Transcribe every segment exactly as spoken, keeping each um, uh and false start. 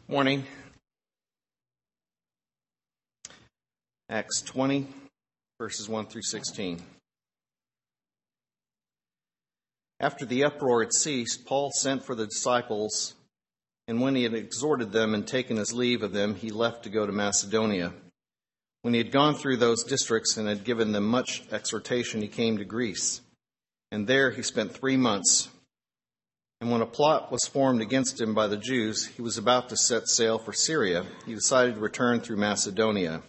Morning. Acts twenty, verses one through sixteen. After the uproar had ceased, Paul sent for the disciples, and when he had exhorted them and taken his leave of them, he left to go to Macedonia. When he had gone through those districts and had given them much exhortation, he came to Greece, and there he spent three months. And when a plot was formed against him by the Jews, he was about to set sail for Syria. He decided to return through Macedonia,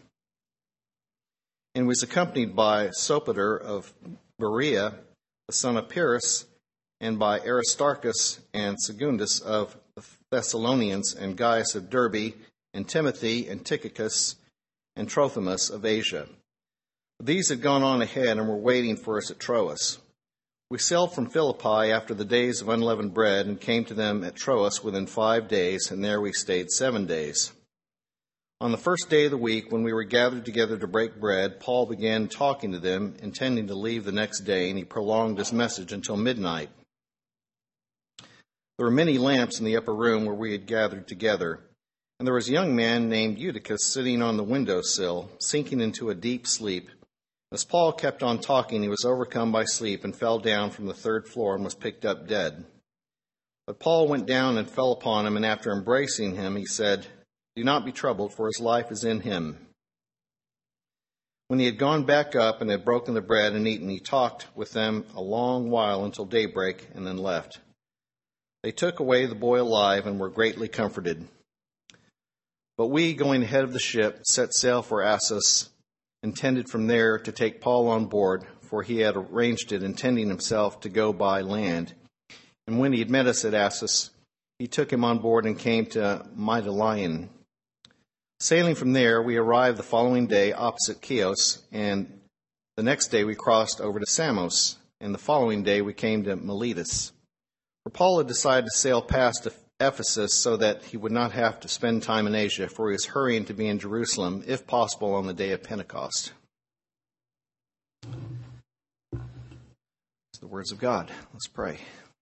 and was accompanied by Sopater of Berea, the son of Pyrrhus, and by Aristarchus and Secundus of the Thessalonians, and Gaius of Derbe, and Timothy, and Tychicus, and Trophimus of Asia. These had gone on ahead and were waiting for us at Troas. We sailed from Philippi after the days of unleavened bread and came to them at Troas within five days, and there we stayed seven days. On the first day of the week, when we were gathered together to break bread, Paul began talking to them, intending to leave the next day, and he prolonged his message until midnight. There were many lamps in the upper room where we had gathered together, and there was a young man named Eutychus sitting on the window sill, sinking into a deep sleep. As Paul kept on talking, he was overcome by sleep and fell down from the third floor and was picked up dead. But Paul went down and fell upon him, and after embracing him, he said, "Do not be troubled, for his life is in him." When he had gone back up and had broken the bread and eaten, he talked with them a long while until daybreak, and then left. They took away the boy alive and were greatly comforted. But we, going ahead of the ship, set sail for Assos, intended from there to take Paul on board, for he had arranged it, intending himself to go by land. And when he had met us at Assos, he took him on board and came to Mytilene. Sailing from there, we arrived the following day opposite Chios, and the next day we crossed over to Samos, and the following day we came to Miletus. For Paul had decided to sail past Ephesus so that he would not have to spend time in Asia, for he was hurrying to be in Jerusalem, if possible, on the day of Pentecost. It's the words of God. Let's pray.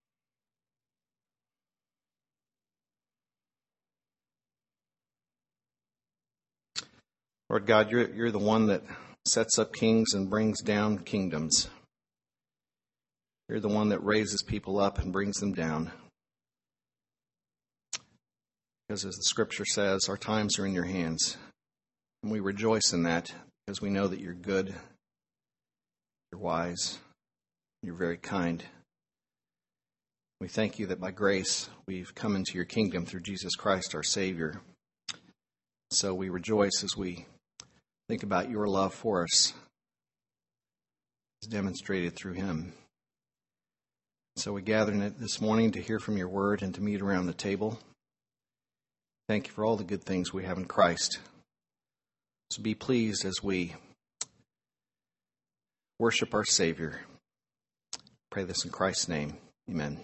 Lord God, you're, you're the one that sets up kings and brings down kingdoms. You're the one that raises people up and brings them down. Because as the scripture says, our times are in your hands. And we rejoice in that because we know that you're good, you're wise, you're very kind. We thank you that by grace we've come into your kingdom through Jesus Christ, our Savior. So we rejoice as we think about your love for us. It's demonstrated through him. So we gather this morning to hear from your word and to meet around the table. Thank you for all the good things we have in Christ. So be pleased as we worship our Savior. Pray this in Christ's name. Amen.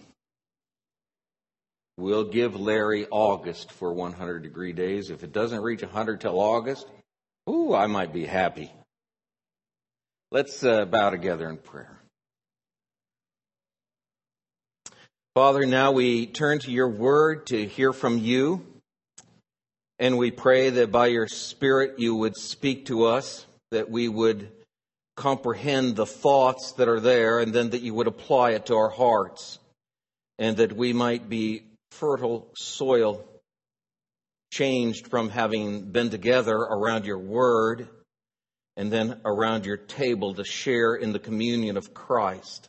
We'll give Larry August for one hundred degree days. If it doesn't reach one hundred till August, ooh, I might be happy. Let's uh, bow together in prayer. Father, now we turn to your word to hear from you. And we pray that by your Spirit you would speak to us, that we would comprehend the thoughts that are there, and then that you would apply it to our hearts, and that we might be fertile soil, changed from having been together around your word and then around your table to share in the communion of Christ.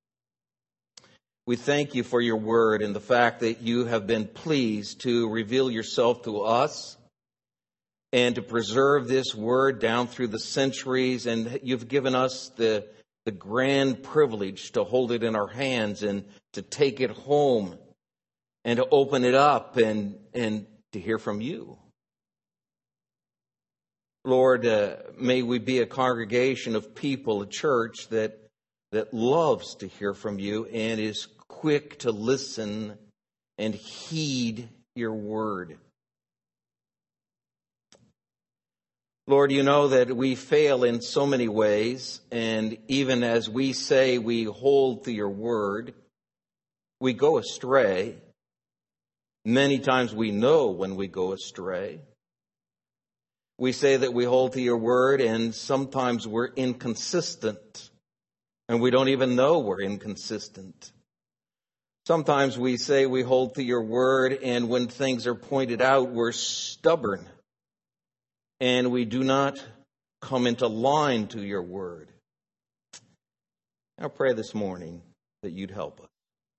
We thank you for your word and the fact that you have been pleased to reveal yourself to us and to preserve this word down through the centuries. And you've given us the, the grand privilege to hold it in our hands and to take it home and to open it up and, and to hear from you. Lord, uh, may we be a congregation of people, a church that that loves to hear from you and is quick to listen and heed your word. Lord, you know that we fail in so many ways, and even as we say we hold to your word, we go astray. Many times we know when we go astray. We say that we hold to your word, and sometimes we're inconsistent, and we don't even know we're inconsistent. Sometimes we say we hold to your word, and when things are pointed out, we're stubborn, and we do not come into line to your word. I pray this morning that you'd help us,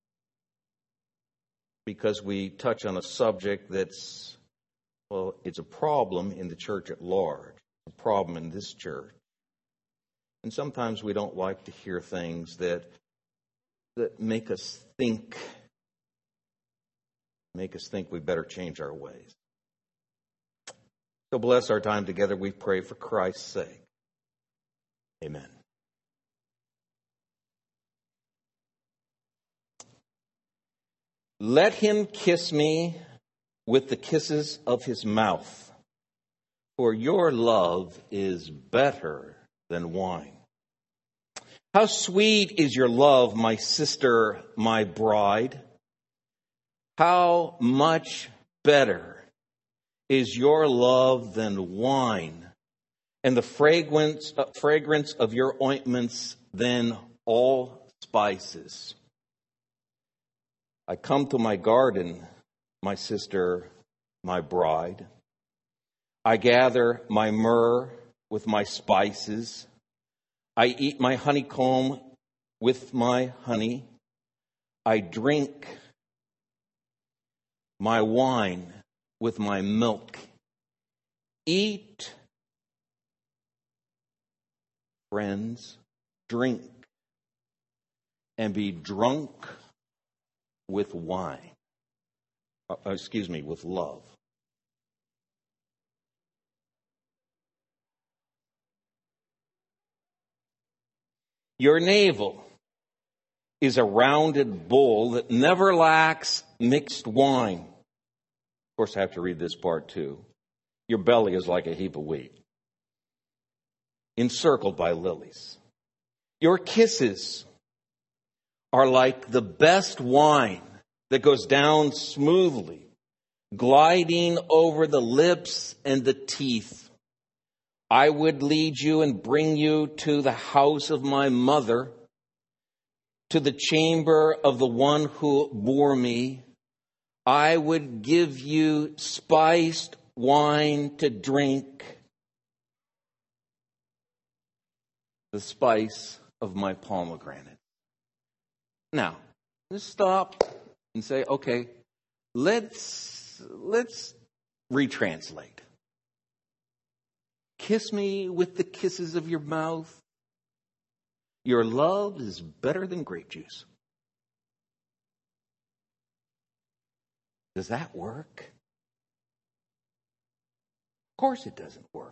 because we touch on a subject that's, well, it's a problem in the church at large, a problem in this church. And sometimes we don't like to hear things that that make us think, make us think we better change our ways. So bless our time together, we pray for Christ's sake. Amen. Let him kiss me with the kisses of his mouth, for your love is better than wine. How sweet is your love, my sister, my bride. How much better is your love than wine, and the fragrance, uh, fragrance of your ointments than all spices. I come to my garden, my sister, my bride. I gather my myrrh with my spices. I eat my honeycomb with my honey. I drink my wine with my milk. Eat, friends, drink, and be drunk with wine. Uh, excuse me, with love. Your navel is a rounded bowl that never lacks mixed wine. Of course, I have to read this part too. Your belly is like a heap of wheat, encircled by lilies. Your kisses are like the best wine that goes down smoothly, gliding over the lips and the teeth. I would lead you and bring you to the house of my mother, to the chamber of the one who bore me. I would give you spiced wine to drink, the spice of my pomegranate. Now, let's stop and say, okay, let's let's retranslate. Kiss me with the kisses of your mouth. Your love is better than grape juice. Does that work? Of course it doesn't work.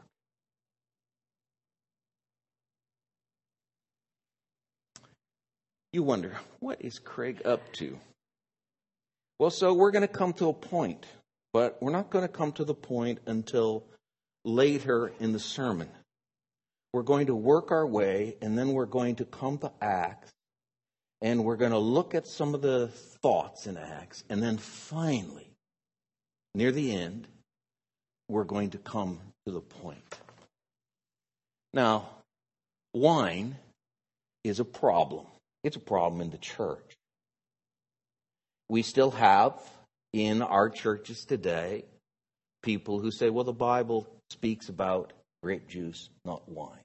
You wonder, what is Craig up to? Well, so we're going to come to a point, but we're not going to come to the point until later in the sermon. We're going to work our way, and then we're going to come to Acts, and we're going to look at some of the thoughts in Acts, and then finally, near the end, we're going to come to the point. Now, wine is a problem. It's a problem in the church. We still have in our churches today people who say, well, the Bible speaks about grape juice, not wine.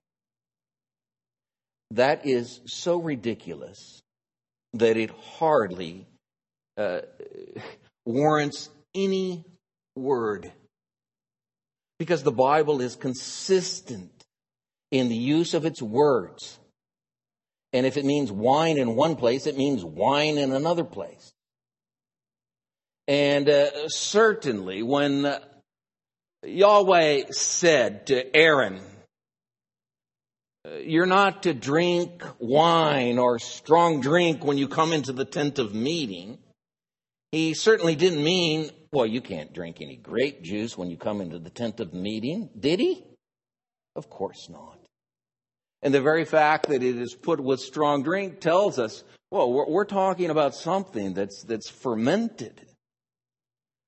That is so ridiculous that it hardly uh, warrants any word, because the Bible is consistent in the use of its words. And if it means wine in one place, it means wine in another place. And uh, certainly when uh, Yahweh said to Aaron, you're not to drink wine or strong drink when you come into the tent of meeting, he certainly didn't mean, well, you can't drink any grape juice when you come into the tent of meeting, did he? Of course not. And the very fact that it is put with strong drink tells us, well, we're, we're talking about something that's that's fermented.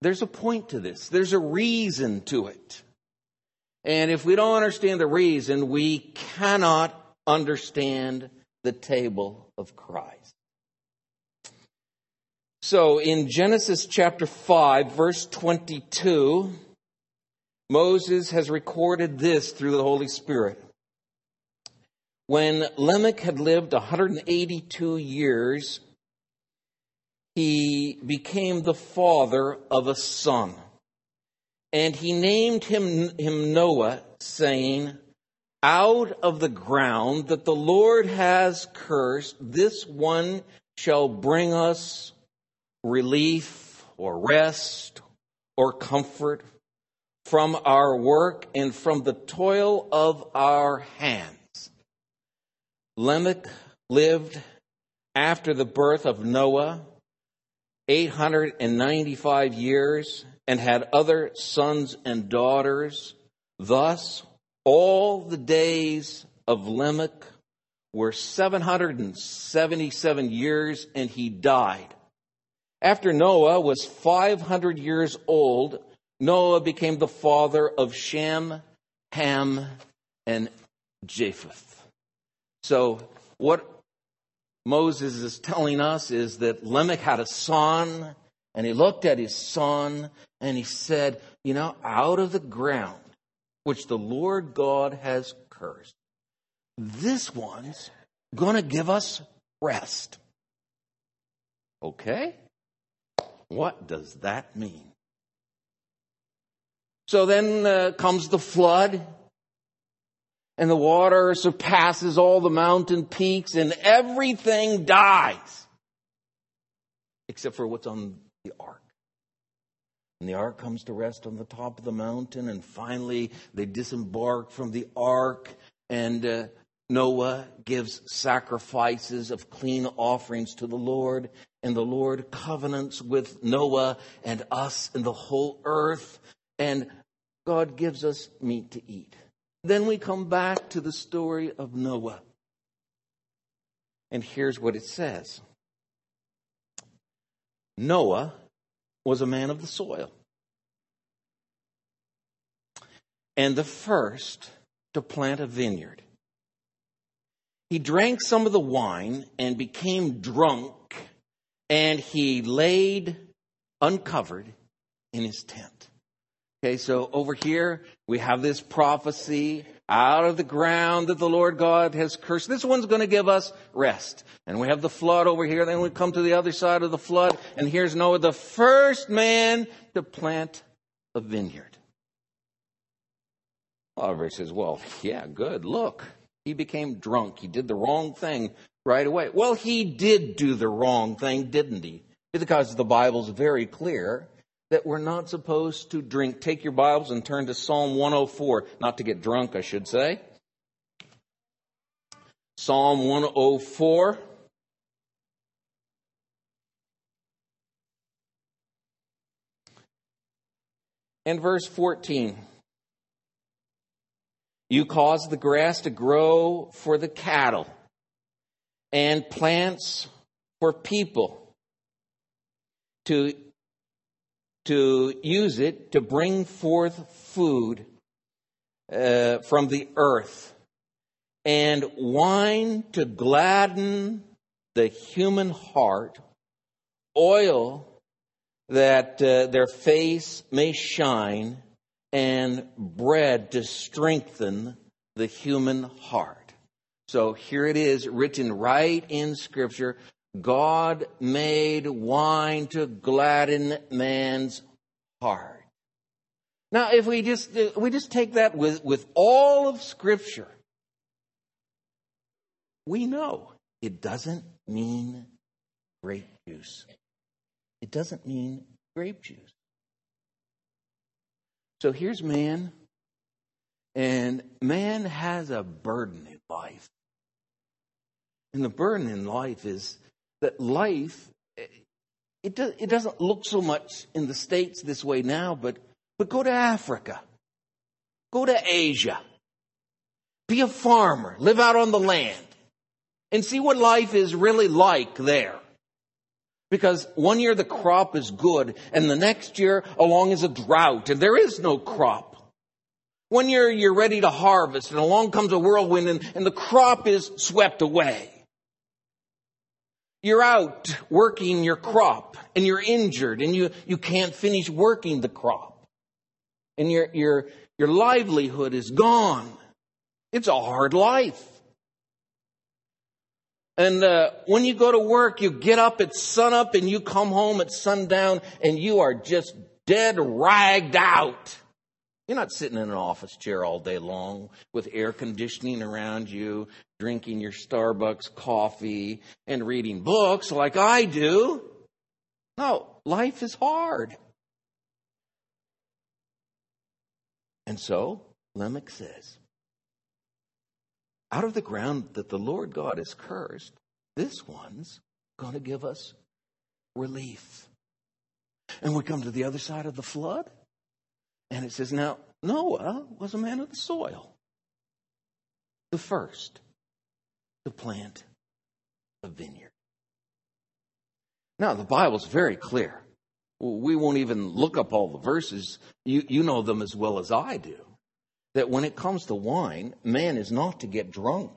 There's a point to this. There's a reason to it. And if we don't understand the reason, we cannot understand the table of Christ. So in Genesis chapter five, verse twenty-two, Moses has recorded this through the Holy Spirit. When Lamech had lived one hundred eighty-two years, he became the father of a son. And he named him, him Noah, saying, out of the ground that the Lord has cursed, this one shall bring us relief or rest or comfort from our work and from the toil of our hands. Lamech lived after the birth of Noah eight hundred ninety-five years and had other sons and daughters. Thus, all the days of Lamech were seven hundred seventy-seven years, and he died. After Noah was five hundred years old, Noah became the father of Shem, Ham, and Japheth. So what Moses is telling us is that Lamech had a son, and he looked at his son, and he said, you know, out of the ground, which the Lord God has cursed, this one's going to give us rest. Okay? What does that mean? So then uh, comes the flood, and the water surpasses all the mountain peaks, and everything dies, except for what's on the ark. And the ark comes to rest on the top of the mountain, and finally they disembark from the ark, and uh, Noah gives sacrifices of clean offerings to the Lord, and the Lord covenants with Noah and us and the whole earth, and God gives us meat to eat. Then we come back to the story of Noah. And here's what it says. Noah was a man of the soil, and the first to plant a vineyard. He drank some of the wine and became drunk, and he laid uncovered in his tent. Okay, so over here we have this prophecy out of the ground that the Lord God has cursed. This one's going to give us rest. And we have the flood over here. Then we come to the other side of the flood. And here's Noah, the first man to plant a vineyard. Oliver says, well, yeah, good. Look, he became drunk. He did the wrong thing right away. Well, he did do the wrong thing, didn't he? Because the Bible's very clear that we're not supposed to drink. Take your Bibles and turn to Psalm one oh four. Not to get drunk, I should say. Psalm one oh four. And verse fourteen. You cause the grass to grow for the cattle, and plants for people to to use it to bring forth food uh, from the earth, and wine to gladden the human heart, oil that uh, their face may shine, and bread to strengthen the human heart. So here it is written right in Scripture. God made wine to gladden man's heart. Now, if we just we just take that with, with all of Scripture, we know it doesn't mean grape juice. It doesn't mean grape juice. So here's man, and man has a burden in life. And the burden in life is that life, it, do, it doesn't look so much in the States this way now, but, but go to Africa. Go to Asia. Be a farmer. Live out on the land. And see what life is really like there. Because one year the crop is good, and the next year along is a drought, and there is no crop. One year you're ready to harvest, and along comes a whirlwind, and, and the crop is swept away. You're out working your crop, and you're injured, and you, you can't finish working the crop. And your, your, your livelihood is gone. It's a hard life. And uh, when you go to work, you get up at sunup, and you come home at sundown, and you are just dead ragged out. You're not sitting in an office chair all day long with air conditioning around you, drinking your Starbucks coffee and reading books like I do. No, life is hard. And so, Lamech says, out of the ground that the Lord God has cursed, this one's going to give us relief. And we come to the other side of the flood. And it says, now, Noah was a man of the soil. The first to plant a vineyard. Now, the Bible's very clear. We won't even look up all the verses. You, you know them as well as I do. That when it comes to wine, man is not to get drunk.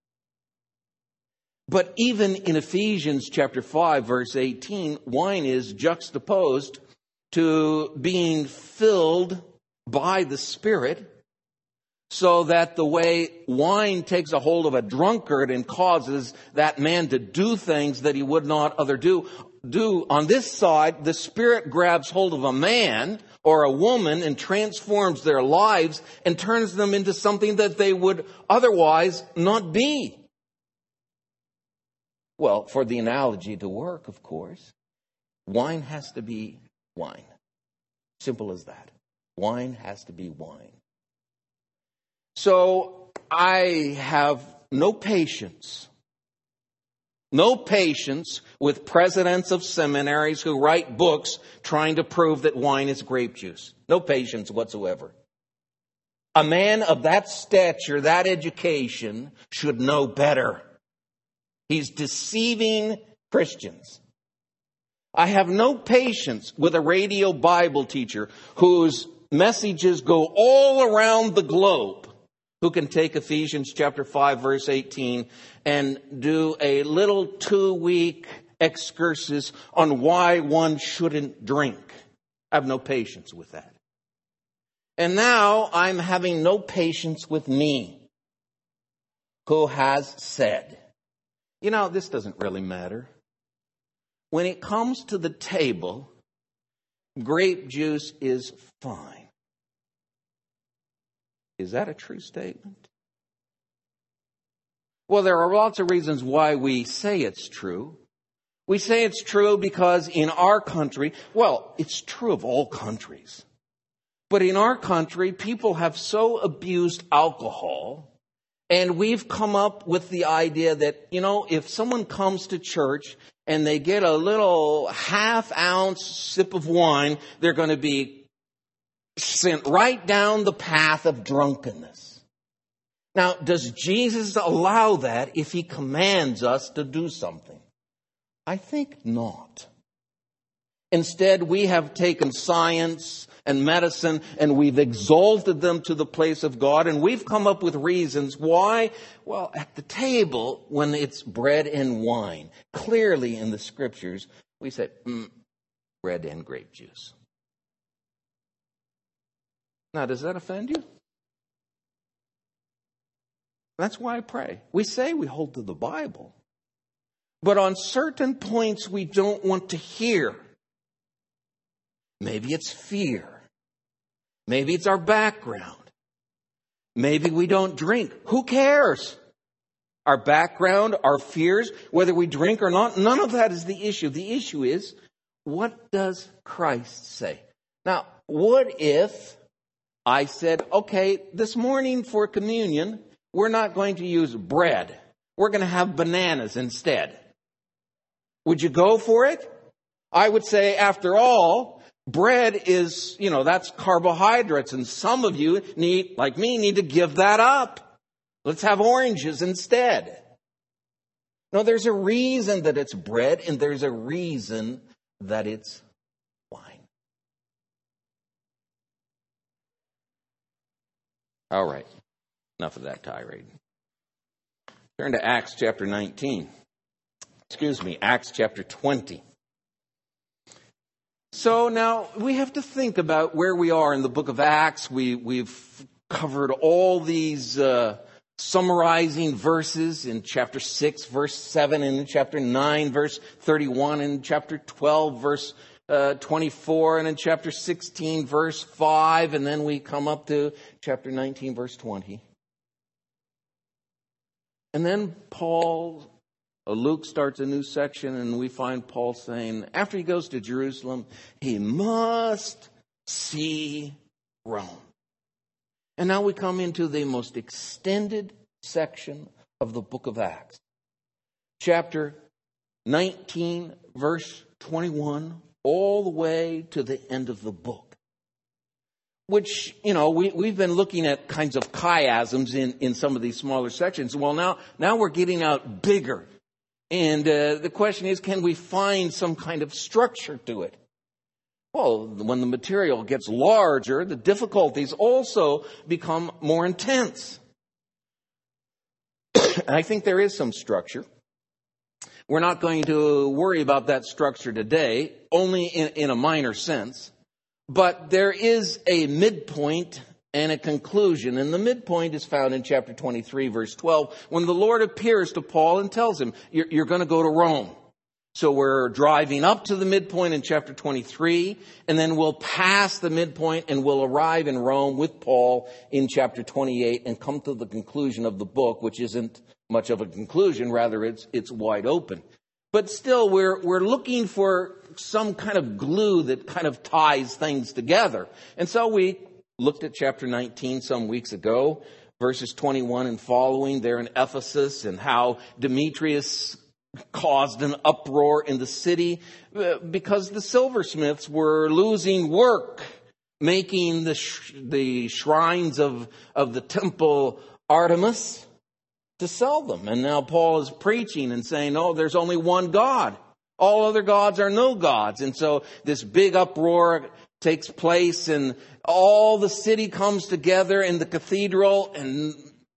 But even in Ephesians chapter five, verse eighteen, wine is juxtaposed to being filled by the Spirit, so that the way wine takes a hold of a drunkard and causes that man to do things that he would not other do, do on this side, the Spirit grabs hold of a man or a woman and transforms their lives and turns them into something that they would otherwise not be. Well, for the analogy to work, of course, wine has to be wine. Simple as that. Wine has to be wine. So I have no patience, no patience with presidents of seminaries who write books trying to prove that wine is grape juice. No patience whatsoever. A man of that stature, that education, should know better. He's deceiving Christians. I have no patience with a radio Bible teacher whose messages go all around the globe, who can take Ephesians chapter five, verse eighteen, and do a little two-week excursus on why one shouldn't drink. I have no patience with that. And now I'm having no patience with me, who has said, you know, this doesn't really matter. When it comes to the table, grape juice is fine. Is that a true statement? Well, there are lots of reasons why we say it's true. We say it's true because in our country, well, it's true of all countries. But in our country, people have so abused alcohol, and we've come up with the idea that, you know, if someone comes to church and they get a little half ounce sip of wine, they're going to be sent right down the path of drunkenness. Now, does Jesus allow that if he commands us to do something? I think not. Instead, we have taken science and medicine and we've exalted them to the place of God, and we've come up with reasons why. Well, at the table, when it's bread and wine, clearly in the scriptures, we say, mm, bread and grape juice. Now, does that offend you? That's why I pray. We say we hold to the Bible, but on certain points we don't want to hear. Maybe it's fear. Maybe it's our background. Maybe we don't drink. Who cares? Our background, our fears, whether we drink or not, none of that is the issue. The issue is, what does Christ say? Now, what if I said, okay, this morning for communion, we're not going to use bread. We're going to have bananas instead. Would you go for it? I would say, after all, bread is, you know, that's carbohydrates, and some of you need, like me, need to give that up. Let's have oranges instead. No, there's a reason that it's bread, and there's a reason that it's wine. All right, enough of that tirade. Turn to Acts chapter nineteen. Excuse me, Acts chapter twenty. So now we have to think about where we are in the book of Acts. We, we've covered all these uh, summarizing verses in chapter six, verse seven, and in chapter nine, verse thirty-one, and in chapter twelve, verse uh, twenty-four, and in chapter sixteen, verse five, and then we come up to chapter nineteen, verse twenty. And then Paul, uh, Luke starts a new section, and we find Paul saying, after he goes to Jerusalem, he must see Rome. And now we come into the most extended section of the book of Acts. Chapter nineteen, verse twenty-one, all the way to the end of the book. Which, you know, we, we've been looking at kinds of chiasms in, in some of these smaller sections. Well, now, now we're getting out bigger. And uh, the question is, can we find some kind of structure to it? Well, when the material gets larger, the difficulties also become more intense. I think there is some structure. We're not going to worry about that structure today, only in, in a minor sense. But there is a midpoint and a conclusion. And the midpoint is found in chapter twenty-three, verse twelve, when the Lord appears to Paul and tells him, you're, you're going to go to Rome. So we're driving up to the midpoint in chapter twenty-three, and then we'll pass the midpoint and we'll arrive in Rome with Paul in chapter twenty-eight and come to the conclusion of the book, which isn't much of a conclusion, rather it's it's wide open. But still, we're we're looking for some kind of glue that kind of ties things together. And so we looked at chapter nineteen some weeks ago, verses twenty-one and following there in Ephesus, and how Demetrius caused an uproar in the city because the silversmiths were losing work, making the sh- the shrines of, of the temple Artemis to sell them. And now Paul is preaching and saying, no, there's only one God. All other gods are no gods. And so this big uproar takes place, and all the city comes together in the cathedral, and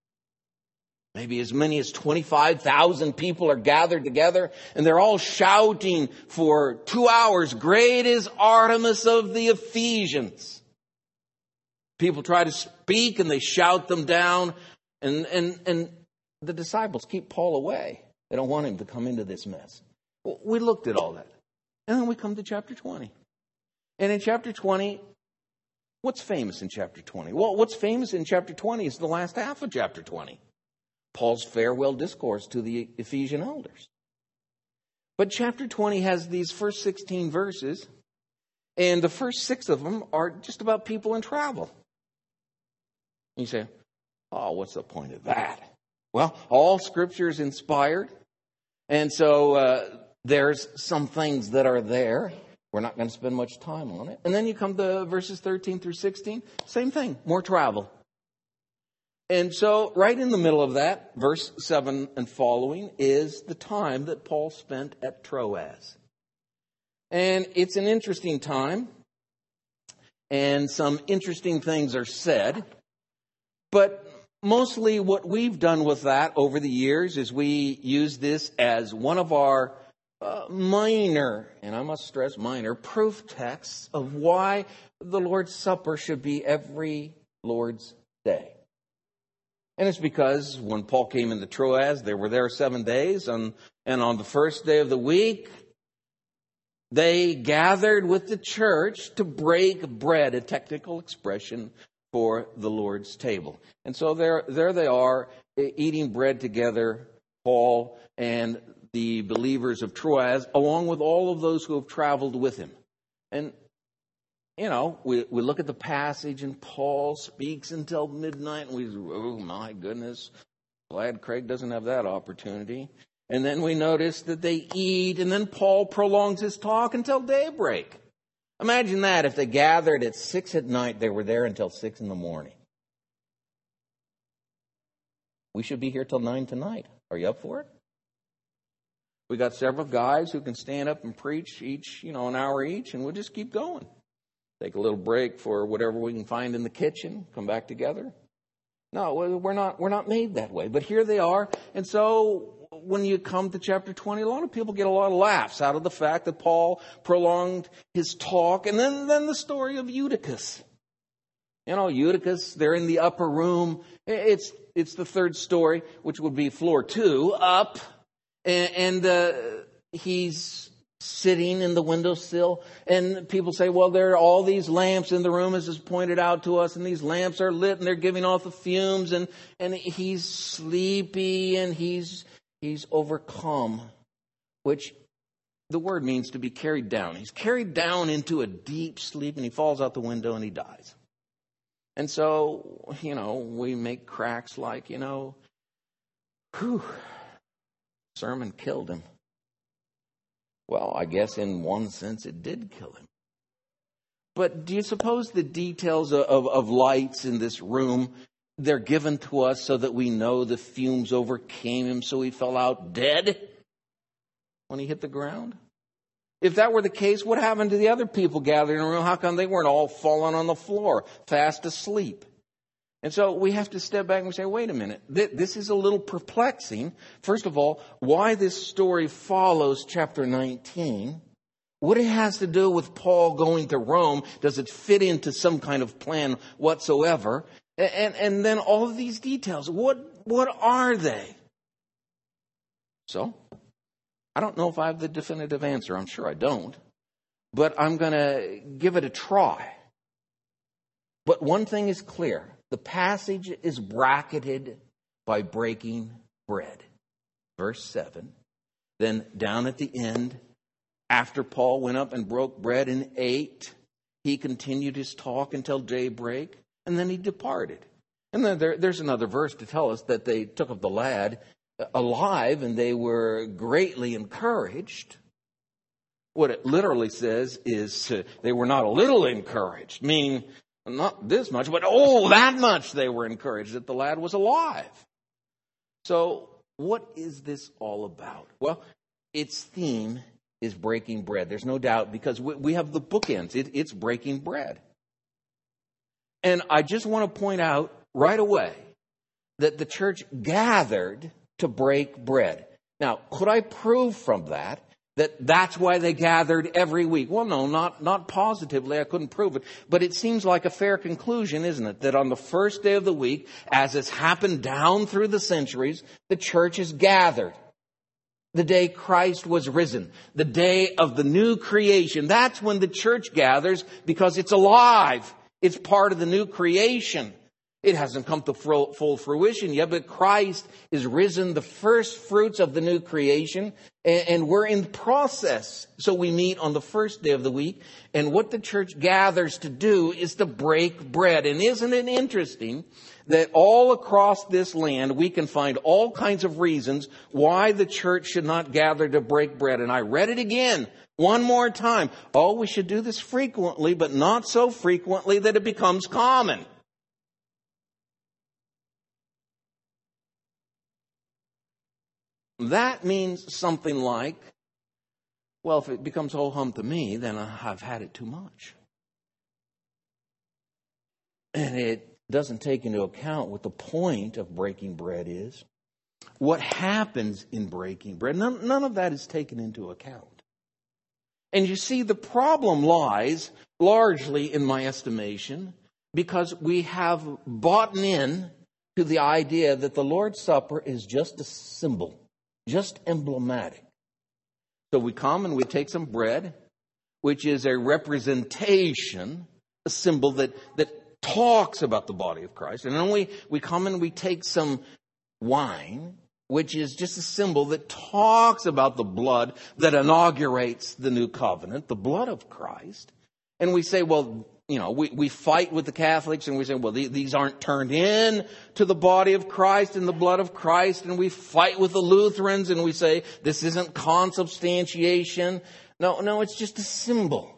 maybe as many as twenty-five thousand people are gathered together, and they're all shouting for two hours, "Great is Artemis of the Ephesians." People try to speak and they shout them down, and, and, and the disciples keep Paul away. They don't want him to come into this mess. Well, we looked at all that. And then we come to chapter twenty. And in chapter twenty, what's famous in chapter twenty? Well, what's famous in chapter twenty is the last half of chapter twenty. Paul's farewell discourse to the Ephesian elders. But chapter twenty has these first sixteen verses, and the first six of them are just about people and travel. You say, oh, what's the point of that? Well, all Scripture is inspired, and so uh, there's some things that are there. We're not going to spend much time on it. And then you come to verses thirteen through sixteen, same thing, more travel. And so right in the middle of that, verse seven and following, is the time that Paul spent at Troas. And it's an interesting time, and some interesting things are said. But mostly what we've done with that over the years is we use this as one of our uh, minor, and I must stress minor, proof texts of why the Lord's Supper should be every Lord's Day. And it's because when Paul came into Troas, they were there seven days, and, and on the first day of the week, they gathered with the church to break bread, a technical expression for the Lord's table. And so there, there they are, eating bread together, Paul and the believers of Troas, along with all of those who have traveled with him. And You know, we, we look at the passage and Paul speaks until midnight and we, oh my goodness, glad Craig doesn't have that opportunity. And then we notice that they eat, and then Paul prolongs his talk until daybreak. Imagine that, if they gathered at six at night, they were there until six in the morning. We should be here till nine tonight. Are you up for it? We got several guys who can stand up and preach each, you know, an hour each, and we'll just keep going. Take a little break for whatever we can find in the kitchen, come back together. No, we're not, we're not made that way. But here they are. And so when you come to chapter twenty, a lot of people get a lot of laughs out of the fact that Paul prolonged his talk. And then, then the story of Eutychus. You know, Eutychus, they're in the upper room. It's, it's the third story, which would be floor two, up. And, and uh, he's sitting in the windowsill. And people say, well, there are all these lamps in the room, as is pointed out to us. And these lamps are lit and they're giving off the fumes. And, and he's sleepy and he's, he's overcome, which the word means to be carried down. He's carried down into a deep sleep and he falls out the window and he dies. And so, you know, we make cracks like, you know, whew, sermon killed him. Well, I guess in one sense it did kill him. But do you suppose the details of, of, of lights in this room, they're given to us so that we know the fumes overcame him so he fell out dead when he hit the ground? If that were the case, what happened to the other people gathered in the room? How come they weren't all falling on the floor, fast asleep? And so we have to step back and say, wait a minute, this is a little perplexing. First of all, why this story follows chapter nineteen, what it has to do with Paul going to Rome, does it fit into some kind of plan whatsoever? And, and then all of these details, what, what are they? So, I don't know if I have the definitive answer. I'm sure I don't. But I'm going to give it a try. But one thing is clear. The passage is bracketed by breaking bread. Verse seven. Then down at the end, after Paul went up and broke bread and ate, he continued his talk until daybreak, and then he departed. And then there, there's another verse to tell us that they took up the lad alive and they were greatly encouraged. What it literally says is uh, they were not a little encouraged, meaning not this much, but oh, that much they were encouraged that the lad was alive. So what is this all about? Well, its theme is breaking bread. There's no doubt because we, we have the bookends. It, it's breaking bread. And I just want to point out right away that the church gathered to break bread. Now, could I prove from that that that's why they gathered every week? Well, no, not, not positively. I couldn't prove it. But it seems like a fair conclusion, isn't it? That on the first day of the week, as has happened down through the centuries, the church is gathered. The day Christ was risen. The day of the new creation. That's when the church gathers because it's alive. It's part of the new creation. It hasn't come to full fruition yet, but Christ is risen, the first fruits of the new creation, and we're in process. So we meet on the first day of the week, and what the church gathers to do is to break bread. And isn't it interesting that all across this land we can find all kinds of reasons why the church should not gather to break bread? And I read it again. One more time. Oh, we should do this frequently, but not so frequently that it becomes common. That means something like, well, if it becomes ho-hum to me, then I've had it too much. And it doesn't take into account what the point of breaking bread is. What happens in breaking bread. None, none of that is taken into account. And you see, the problem lies largely, in my estimation, because we have bought in to the idea that the Lord's Supper is just a symbol. Just emblematic. So we come and we take some bread, which is a representation, a symbol that, that talks about the body of Christ. And then we, we come and we take some wine, which is just a symbol that talks about the blood that inaugurates the new covenant, the blood of Christ. And we say, well, you know, we, we fight with the Catholics and we say, well, these, these aren't turned in to the body of Christ and the blood of Christ. And we fight with the Lutherans and we say, this isn't consubstantiation. No, no, it's just a symbol.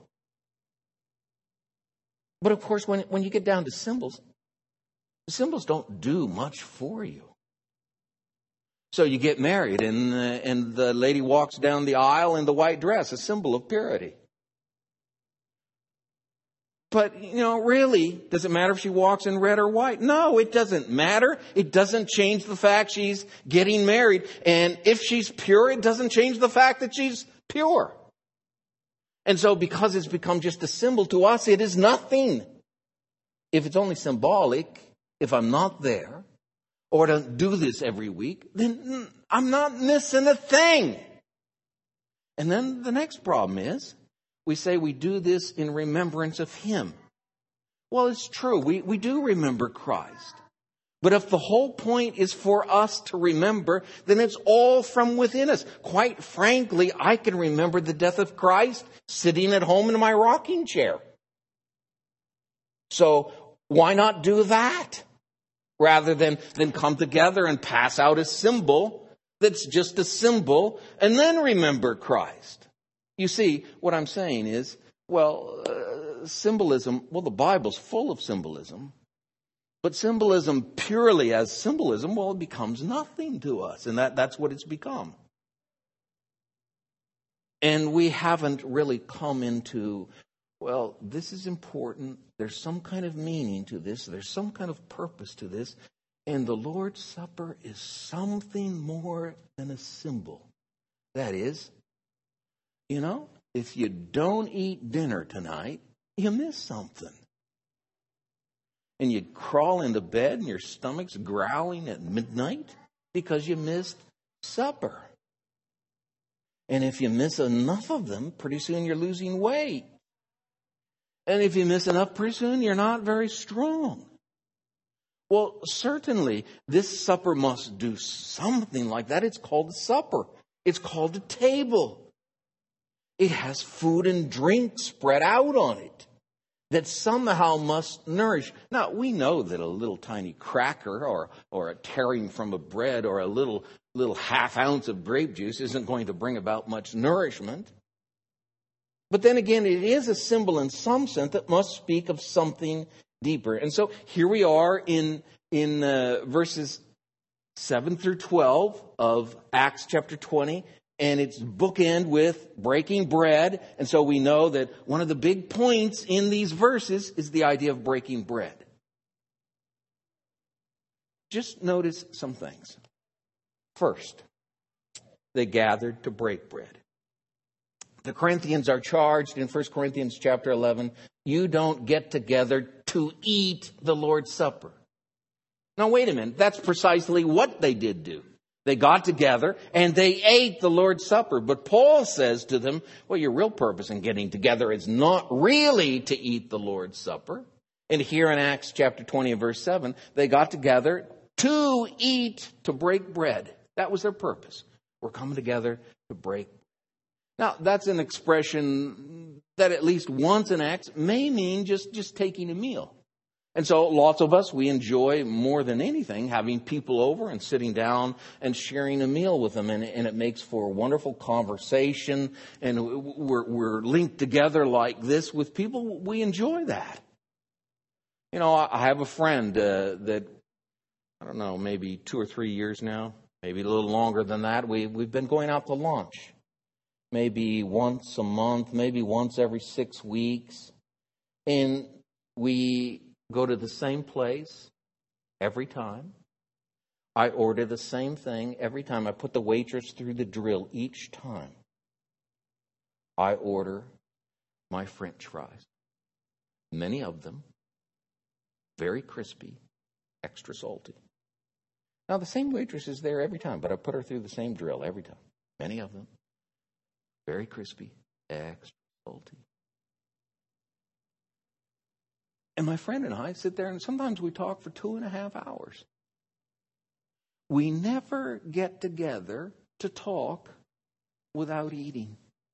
But of course, when, when you get down to symbols, symbols don't do much for you. So you get married, and, uh, and the lady walks down the aisle in the white dress, a symbol of purity. But, you know, really, does it matter if she walks in red or white? No, it doesn't matter. It doesn't change the fact she's getting married. And if she's pure, it doesn't change the fact that she's pure. And so because it's become just a symbol to us, it is nothing. If it's only symbolic, if I'm not there, or don't do this every week, then I'm not missing a thing. And then the next problem is, we say we do this in remembrance of Him. Well, it's true. We, we do remember Christ. But if the whole point is for us to remember, then it's all from within us. Quite frankly, I can remember the death of Christ sitting at home in my rocking chair. So why not do that? Rather than, than come together and pass out a symbol that's just a symbol and then remember Christ. You see, what I'm saying is, well, uh, symbolism, well, the Bible's full of symbolism. But symbolism purely as symbolism, well, it becomes nothing to us. And that, that's what it's become. And we haven't really come into, well, this is important. There's some kind of meaning to this. There's some kind of purpose to this. And the Lord's Supper is something more than a symbol. That is, you know, if you don't eat dinner tonight, you miss something. And you crawl into bed and your stomach's growling at midnight because you missed supper. And if you miss enough of them, pretty soon you're losing weight. And if you miss enough, pretty soon you're not very strong. Well, certainly this supper must do something like that. It's called a supper. It's called a table. It has food and drink spread out on it that somehow must nourish. Now, we know that a little tiny cracker or, or a tearing from a bread or a little, little half ounce of grape juice isn't going to bring about much nourishment. But then again, it is a symbol in some sense that must speak of something deeper. And so here we are in, in uh, verses seven through twelve of Acts chapter twenty. And it's bookend with breaking bread. And so we know that one of the big points in these verses is the idea of breaking bread. Just notice some things. First, they gathered to break bread. The Corinthians are charged in First Corinthians chapter eleven, you don't get together to eat the Lord's Supper. Now, wait a minute. That's precisely what they did do. They got together and they ate the Lord's Supper. But Paul says to them, well, your real purpose in getting together is not really to eat the Lord's Supper. And here in Acts chapter twenty and verse seven, they got together to eat, to break bread. That was their purpose. We're coming together to break. Now, that's an expression that at least once in Acts may mean just, just taking a meal. And so lots of us, we enjoy more than anything having people over and sitting down and sharing a meal with them. And, and it makes for a wonderful conversation. And we're, we're linked together like this with people. We enjoy that. You know, I have a friend uh, that, I don't know, maybe two or three years now, maybe a little longer than that. We, we've been going out to lunch. Maybe once a month, maybe once every six weeks. And we go to the same place every time. I order the same thing every time. I put the waitress through the drill each time. I order my French fries. Many of them very crispy, extra salty. Now, the same waitress is there every time, but I put her through the same drill every time. Many of them very crispy, extra salty. And my friend and I sit there and sometimes we talk for two and a half hours. We never get together to talk without eating.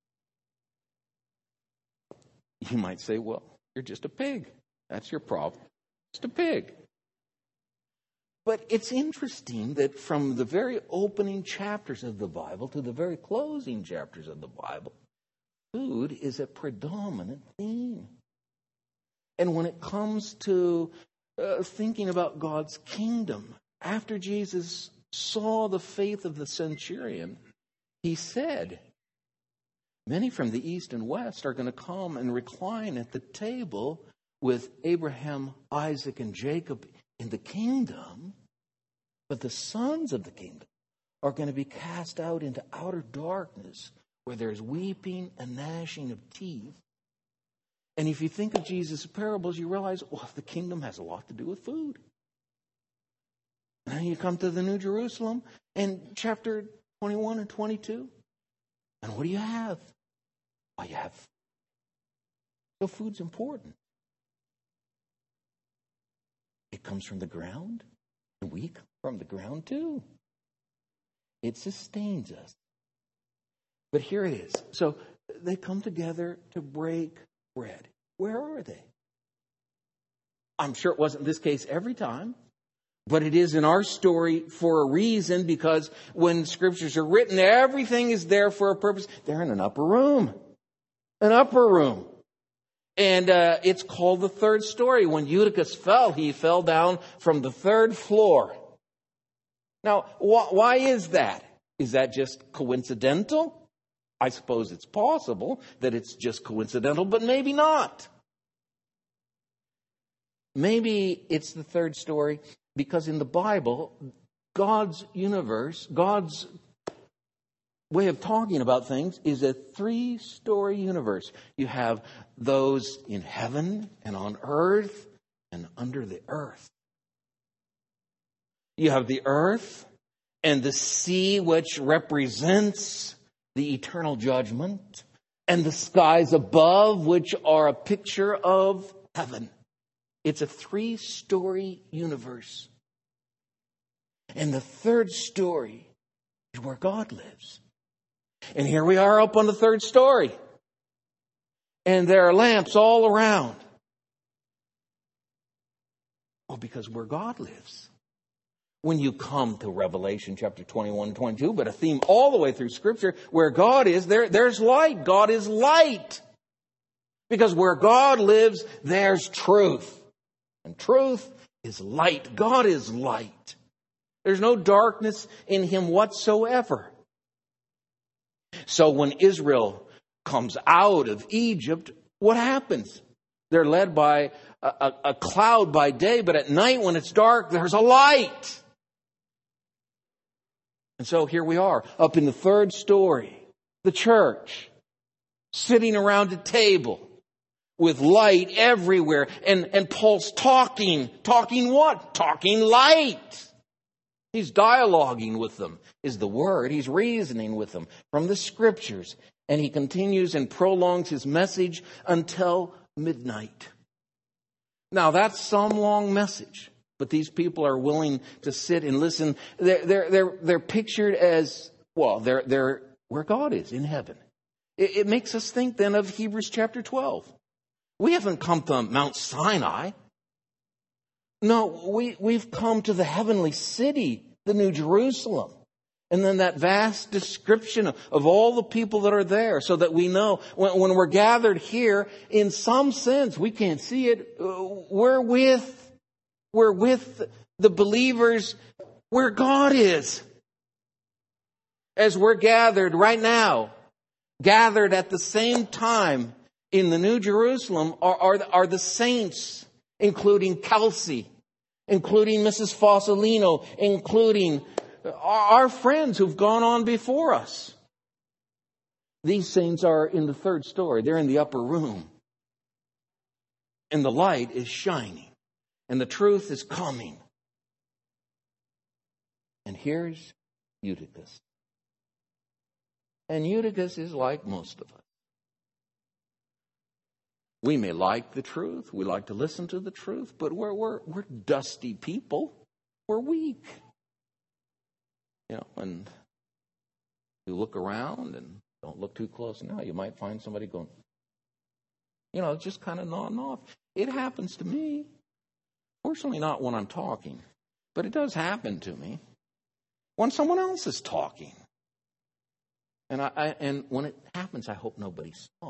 You might say, well, you're just a pig. That's your problem. Just a pig. But it's interesting that from the very opening chapters of the Bible to the very closing chapters of the Bible, food is a predominant theme. And when it comes to uh, thinking about God's kingdom, after Jesus saw the faith of the centurion, he said, many from the east and west are going to come and recline at the table with Abraham, Isaac, and Jacob in the kingdom, but the sons of the kingdom are going to be cast out into outer darkness where there's weeping and gnashing of teeth. And if you think of Jesus' parables, you realize, well, the kingdom has a lot to do with food. And then you come to the New Jerusalem and chapter twenty-one and twenty-two. And what do you have? Well, you have food. So food's important. It comes from the ground, and we come from the ground too. It sustains us. But here it is. So they come together to break bread. Where are they? I'm sure it wasn't this case every time, but it is in our story for a reason, because when scriptures are written, everything is there for a purpose. They're in an upper room. An upper room. And uh, it's called the third story. When Eutychus fell, he fell down from the third floor. Now, wh- why is that? Is that just coincidental? I suppose it's possible that it's just coincidental, but maybe not. Maybe it's the third story because in the Bible, God's universe, God's way of talking about things is a three-story universe. You have those in heaven and on earth and under the earth. You have the earth and the sea, which represents the eternal judgment, and the skies above, which are a picture of heaven. It's a three-story universe. And the third story is where God lives. And here we are up on the third story. And there are lamps all around. Well, because where God lives. When you come to Revelation chapter twenty-one and twenty-two, but a theme all the way through Scripture, where God is, there, there's light. God is light. Because where God lives, there's truth. And truth is light. God is light. There's no darkness in Him whatsoever. So when Israel comes out of Egypt, what happens? They're led by a, a, a cloud by day, but at night when it's dark, there's a light. And so here we are, up in the third story, the church, sitting around a table with light everywhere. And, and Paul's talking. Talking what? Talking light. He's dialoguing with them, is the word. He's reasoning with them from the Scriptures. And he continues and prolongs his message until midnight. Now, that's some long message. But these people are willing to sit and listen. They're, they're, they're, they're pictured as, well, they're, they're where God is, in heaven. It, it makes us think then of Hebrews chapter twelve. We haven't come to Mount Sinai. No, we, we've come to the heavenly city, the New Jerusalem. And then that vast description of, of all the people that are there, so that we know when, when we're gathered here, in some sense, we can't see it, we're with We're with the believers where God is. As we're gathered right now, gathered at the same time in the New Jerusalem are, are, are the saints, including Kelsey, including Missus Fossolino, including our friends who've gone on before us. These saints are in the third story. They're in the upper room. And the light is shining. And the truth is coming. And here's Eutychus. And Eutychus is like most of us. We may like the truth. We like to listen to the truth. But we're, we're, we're dusty people. We're weak. You know, and you look around and don't look too close now. You might find somebody going, you know, just kind of nodding off. It happens to me. Fortunately not when I'm talking, but it does happen to me when someone else is talking. And I, I and when it happens, I hope nobody saw.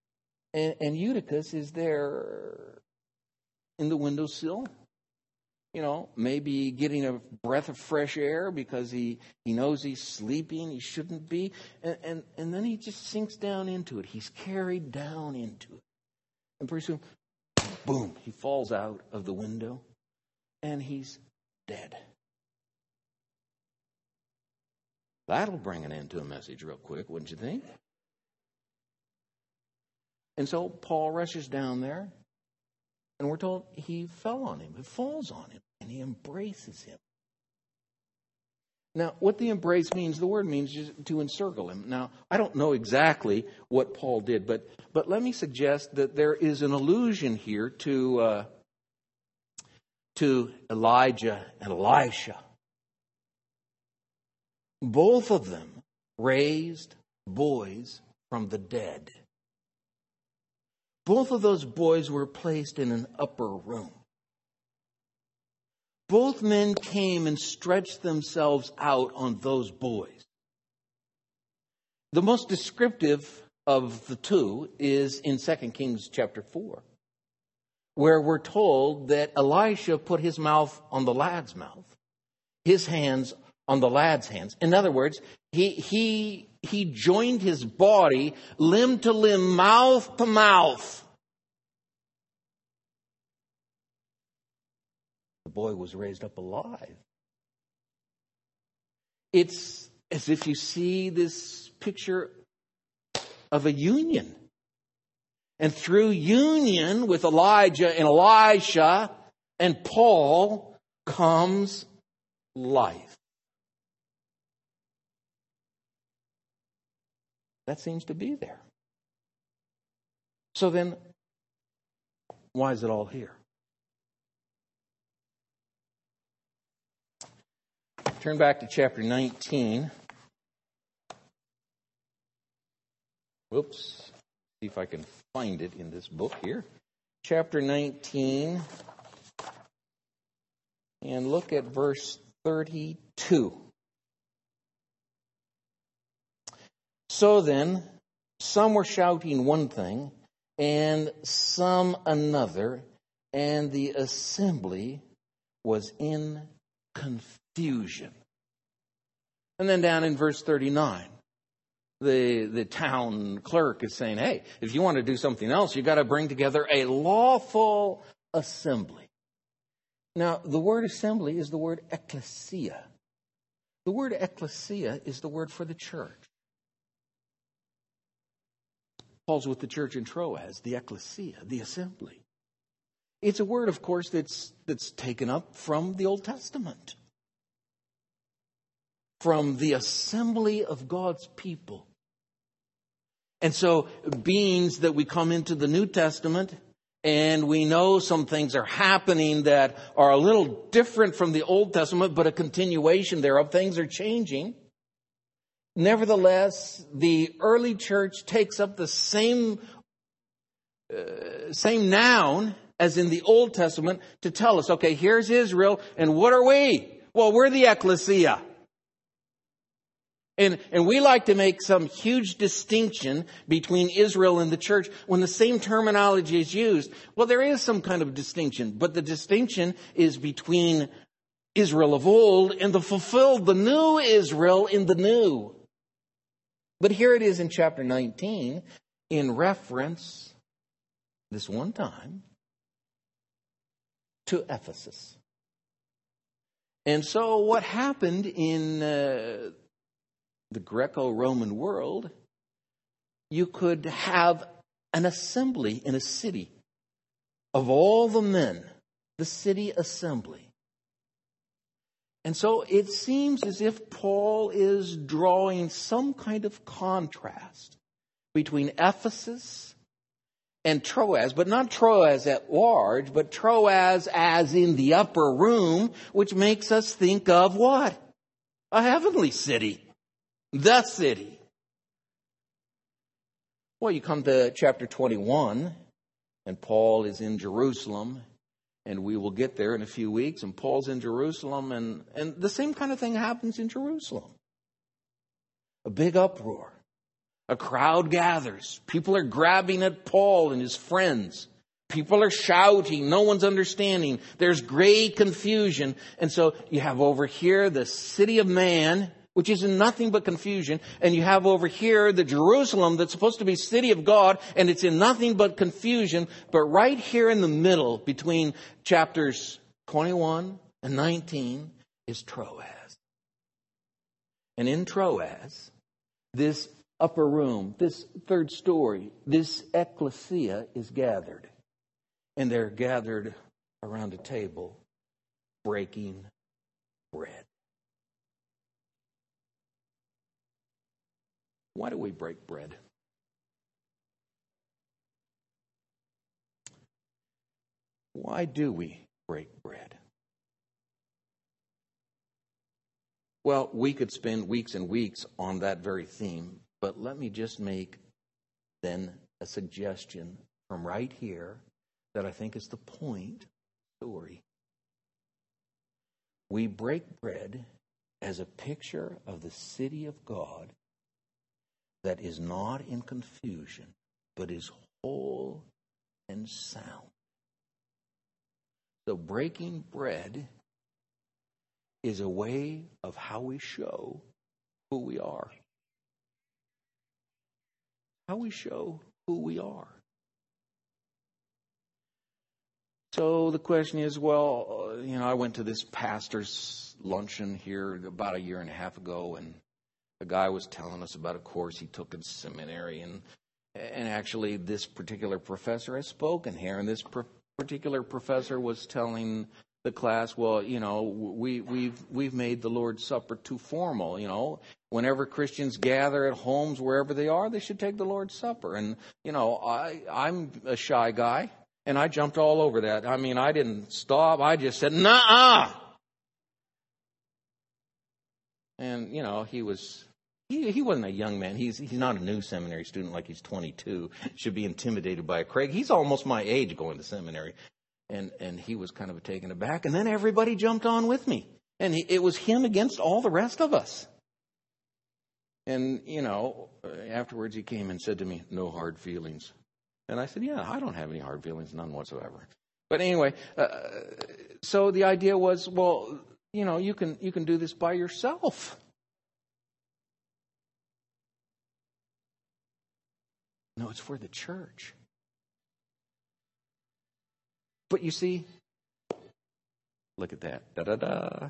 And, and Eutychus is there in the windowsill, you know, maybe getting a breath of fresh air because he, he knows he's sleeping, he shouldn't be. And, and, and then he just sinks down into it. He's carried down into it. And pretty soon, boom, he falls out of the window and he's dead. That'll bring an end to a message real quick, wouldn't you think? And so Paul rushes down there, and we're told he fell on him. He falls on him, and he embraces him. Now, what the embrace means, the word means just to encircle him. Now, I don't know exactly what Paul did, but but let me suggest that there is an allusion here to uh, to Elijah and Elisha. Both of them raised boys from the dead. Both of those boys were placed in an upper room. Both men came and stretched themselves out on those boys. The most descriptive of the two is in Second Kings chapter four, where we're told that Elisha put his mouth on the lad's mouth, his hands on the lad's hands. In other words, he he he joined his body limb to limb, mouth to mouth. The boy was raised up alive. It's as if you see this picture of a union. And through union with Elijah and Elisha and Paul comes life. That seems to be there. So then, why is it all here? Turn back to chapter nineteen. Whoops. See if I can find it in this book here. Chapter nineteen. And look at verse thirty-two. So then, some were shouting one thing, and some another, and the assembly was in confusion. And then down in verse thirty-nine, the, the town clerk is saying, hey, if you want to do something else, you've got to bring together a lawful assembly. Now, the word assembly is the word ecclesia. The word ecclesia is the word for the church. Paul's with the church in Troas, the ecclesia, the assembly. It's a word, of course, that's that's taken up from the Old Testament. From the assembly of God's people. And so, beings that we come into the New Testament, and we know some things are happening that are a little different from the Old Testament, but a continuation thereof. Things are changing. Nevertheless, the early church takes up the same, uh, same noun as in the Old Testament to tell us, okay, here's Israel, and what are we? Well, we're the ecclesia. And, and we like to make some huge distinction between Israel and the church when the same terminology is used. Well, there is some kind of distinction, but the distinction is between Israel of old and the fulfilled, the new Israel in the new. But here it is in chapter nineteen, in reference, this one time, to Ephesus. And so what happened in uh, the Greco-Roman world, you could have an assembly in a city of all the men, the city assembly. And so it seems as if Paul is drawing some kind of contrast between Ephesus and Troas, but not Troas at large, but Troas as in the upper room, which makes us think of what? A heavenly city. The city. Well, you come to chapter twenty-one, and Paul is in Jerusalem. And we will get there in a few weeks. And Paul's in Jerusalem. And, and the same kind of thing happens in Jerusalem. A big uproar. A crowd gathers. People are grabbing at Paul and his friends. People are shouting. No one's understanding. There's great confusion. And so you have over here the city of man, which is in nothing but confusion. And you have over here the Jerusalem that's supposed to be city of God, and it's in nothing but confusion. But right here in the middle between chapters twenty-one and nineteen is Troas. And in Troas, this upper room, this third story, this ecclesia is gathered. And they're gathered around a table, breaking bread. Why do we break bread? Why do we break bread? Well, we could spend weeks and weeks on that very theme, but let me just make then a suggestion from right here that I think is the point of the story. We break bread as a picture of the city of God that is not in confusion, but is whole and sound. So breaking bread is a way of how we show who we are. How we show who we are. So the question is, well, you know, I went to this pastor's luncheon here about a year and a half ago, and the guy was telling us about a course he took in seminary, and and actually this particular professor has spoken here, and this pro- particular professor was telling the class, well, you know, we we've we've made the Lord's Supper too formal. You know, whenever Christians gather at homes, wherever they are, they should take the Lord's Supper. And you know, I I'm a shy guy. And I jumped all over that. I mean, I didn't stop. I just said, "Nuh-uh." And, you know, he was, he, he wasn't a young man. He's he's not a new seminary student like he's twenty-two. Should be intimidated by a Craig. He's almost my age going to seminary. And and he was kind of taken aback. And then everybody jumped on with me. And he, it was him against all the rest of us. And, you know, afterwards he came and said to me, "No hard feelings." And I said, yeah, I don't have any hard feelings, none whatsoever. But anyway, uh, so the idea was, well, you know, you can you can do this by yourself. No, it's for the church. But you see, look at that. Da da da.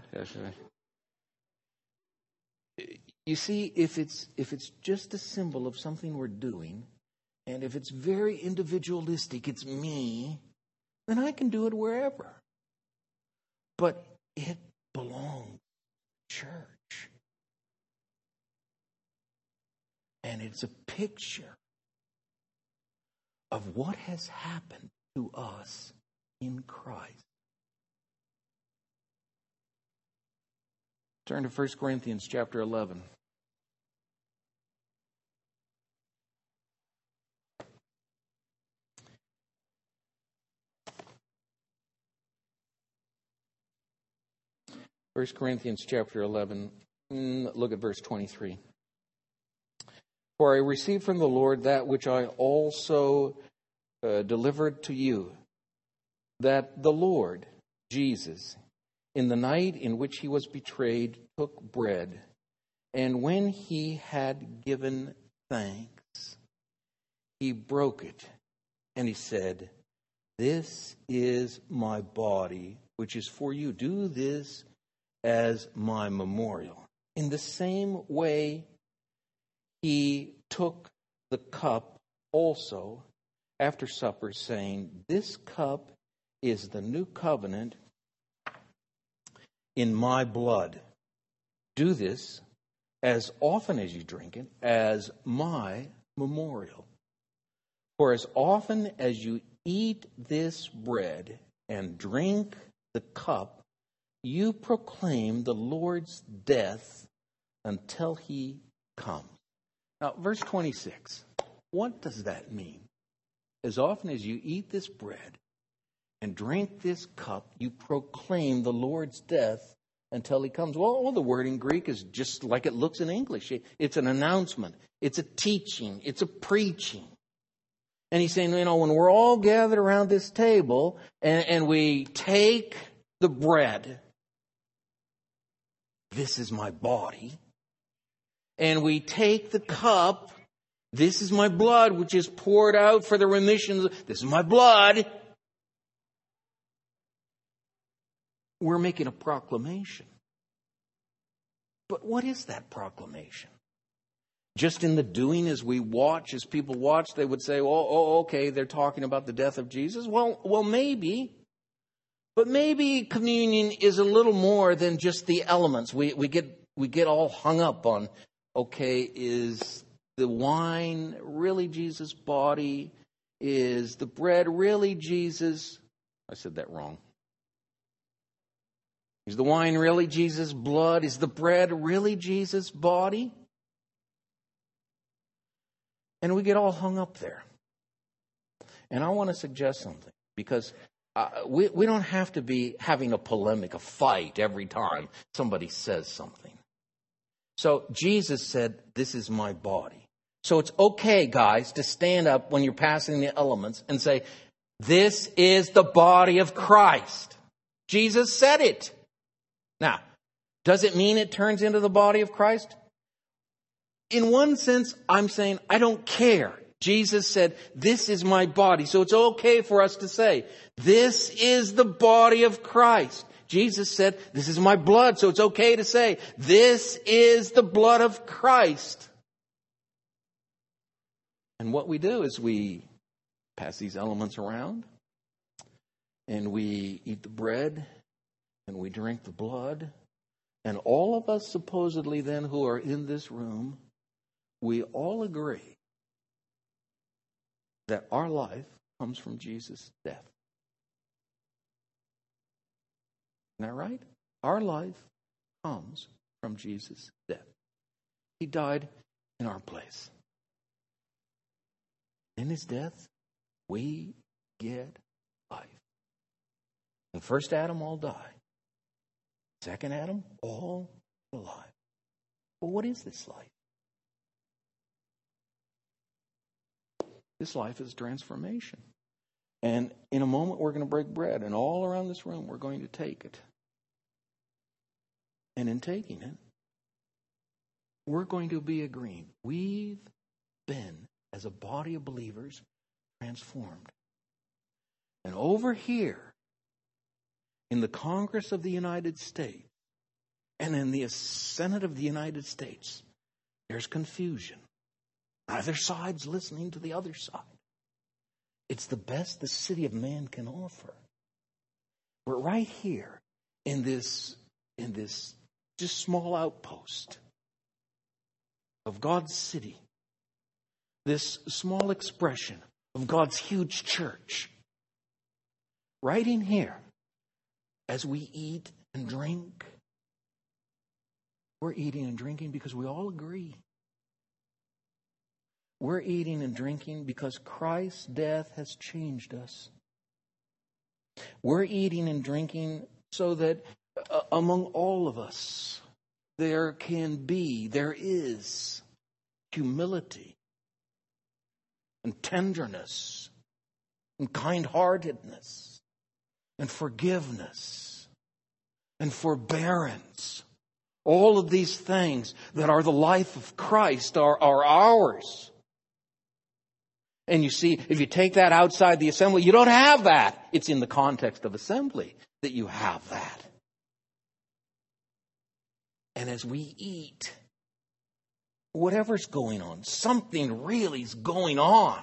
You see, if it's if it's just a symbol of something we're doing, and if it's very individualistic, it's me, then I can do it wherever. But it belongs to the church. And it's a picture of what has happened to us in Christ. Turn to First Corinthians chapter eleven. First Corinthians chapter eleven, look at verse twenty-three. For I received from the Lord that which I also uh, delivered to you, that the Lord Jesus, in the night in which he was betrayed, took bread, and when he had given thanks, he broke it, and he said, "This is my body, which is for you. Do this as my memorial." In the same way, he took the cup also after supper, saying, "This cup is the new covenant in my blood. Do this as often as you drink it as my memorial. For as often as you eat this bread and drink the cup, you proclaim the Lord's death until he comes." Now, verse twenty-six, what does that mean? As often as you eat this bread and drink this cup, you proclaim the Lord's death until he comes. Well, well, the word in Greek is just like it looks in English. It's an announcement. It's a teaching. It's a preaching. And he's saying, you know, when we're all gathered around this table and, and we take the bread, this is my body. And we take the cup, this is my blood, which is poured out for the remission. This is my blood. We're making a proclamation. But what is that proclamation? Just in the doing, as we watch, as people watch, they would say, oh, oh, okay, they're talking about the death of Jesus. Well, well, maybe. But maybe communion is a little more than just the elements. We, we get, we get all hung up on, okay, is the wine really Jesus' body? Is the bread really Jesus? I said that wrong. Is the wine really Jesus' blood? Is the bread really Jesus' body? And we get all hung up there. And I want to suggest something, because uh, we, we don't have to be having a polemic, a fight every time somebody says something. So Jesus said, this is my body. So it's okay, guys, to stand up when you're passing the elements and say, this is the body of Christ. Jesus said it. Now, does it mean it turns into the body of Christ? In one sense, I'm saying, I don't care. Jesus said, this is my body. So it's okay for us to say, this is the body of Christ. Jesus said, this is my blood. So it's okay to say, this is the blood of Christ. And what we do is we pass these elements around, and we eat the bread, and we drink the blood. And all of us supposedly then who are in this room, we all agree that our life comes from Jesus' death. Isn't that right? Our life comes from Jesus' death. He died in our place. In his death, we get life. And first Adam, all die. Second Adam, all alive. Well, what is this life? This life is transformation. And in a moment, we're going to break bread. And all around this room, we're going to take it. And in taking it, we're going to be agreeing. We've been, as a body of believers, transformed. And over here, in the Congress of the United States, and in the Senate of the United States, there's confusion. Neither side's listening to the other side. It's the best the city of man can offer. We're right here in this, in this just small outpost of God's city. This small expression of God's huge church. Right in here, as we eat and drink, we're eating and drinking because we all agree. We're eating and drinking because Christ's death has changed us. We're eating and drinking so that uh, among all of us, there can be, there is humility and tenderness and kind-heartedness and forgiveness and forbearance. All of these things that are the life of Christ are, are ours. And you see, if you take that outside the assembly, you don't have that. It's in the context of assembly that you have that. And as we eat, whatever's going on, something really is going on.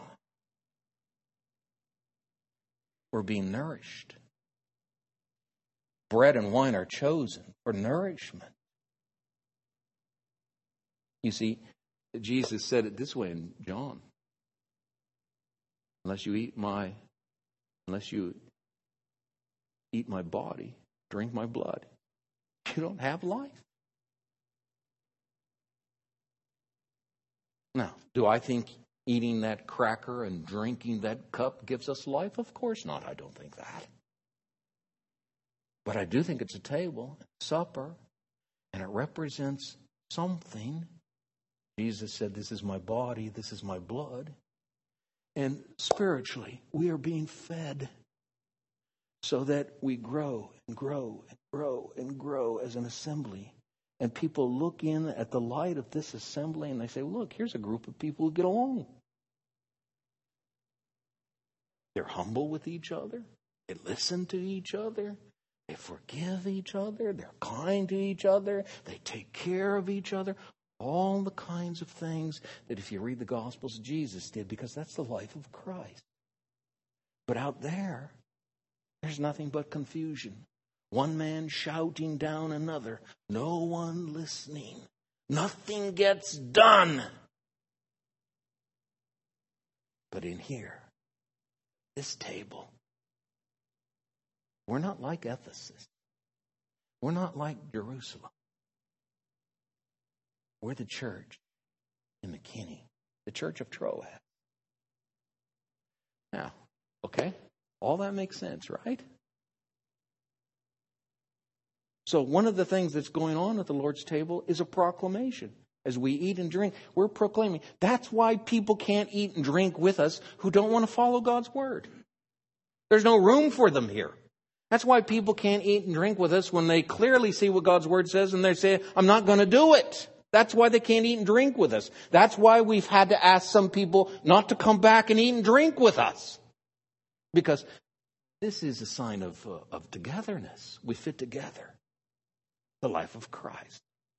We're being nourished. Bread and wine are chosen for nourishment. You see, Jesus said it this way in John. Unless you eat my, unless you eat my body, drink my blood, you don't have life. Now, do I think eating that cracker and drinking that cup gives us life? Of course not. I don't think that. But I do think it's a table, a supper, and it represents something. Jesus said, this is my body, this is my blood. And spiritually, we are being fed so that we grow and grow and grow and grow as an assembly. And people look in at the light of this assembly and they say, look, here's a group of people who get along. They're humble with each other. They listen to each other. They forgive each other. They're kind to each other. They take care of each other. All the kinds of things that if you read the Gospels, Jesus did, because that's the life of Christ. But out there, there's nothing but confusion. One man shouting down another. No one listening. Nothing gets done. But in here, this table, we're not like Ephesus. We're not like Jerusalem. We're the church in McKinney, the church of Troas. Now, okay, all that makes sense, right? So one of the things that's going on at the Lord's table is a proclamation. As we eat and drink, we're proclaiming. That's why people can't eat and drink with us who don't want to follow God's word. There's no room for them here. That's why people can't eat and drink with us when they clearly see what God's word says and they say, I'm not going to do it. That's why they can't eat and drink with us. That's why we've had to ask some people not to come back and eat and drink with us. Because this is a sign of, uh, of togetherness. We fit together. The life of Christ.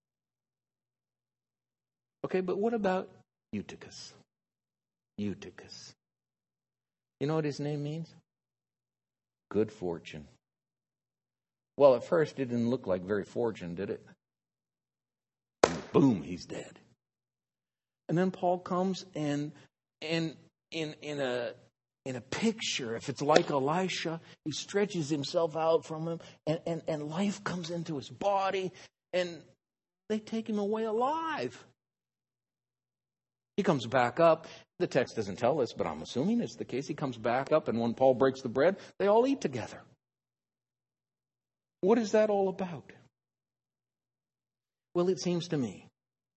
Okay, but what about Eutychus? Eutychus. You know what his name means? Good fortune. Well, at first it didn't look like very fortune, did it? Boom, he's dead. And then Paul comes and and in in a in a picture, if it's like Elisha, he stretches himself out from him and, and, and life comes into his body and they take him away alive. He comes back up. The text doesn't tell us, but I'm assuming it's the case. He comes back up and when Paul breaks the bread, they all eat together. What is that all about? Well, it seems to me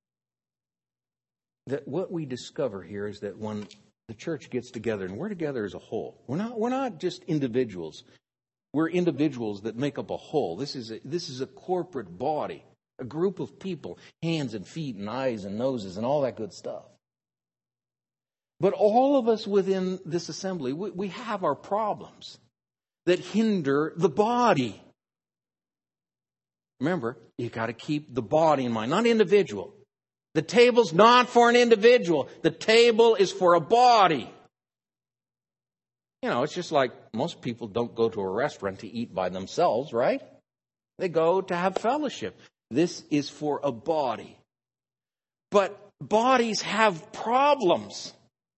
that what we discover here is that when the church gets together, and we're together as a whole. We're not, we're not just individuals. We're individuals that make up a whole. This is a, this is a corporate body, a group of people, hands and feet and eyes and noses and all that good stuff. But all of us within this assembly, we, we have our problems that hinder the body. Remember, you got to keep the body in mind, not individual. The table's not for an individual. The table is for a body. You know, it's just like most people don't go to a restaurant to eat by themselves, right? They go to have fellowship. This is for a body. But bodies have problems.